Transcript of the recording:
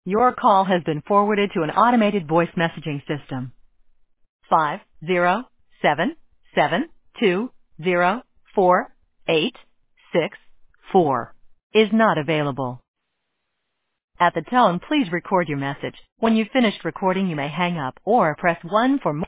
Your call has been forwarded to an automated voice messaging system. 507720486 is not available. At the tone, please record your message. When you've finished recording, you may hang up or press 1 for more.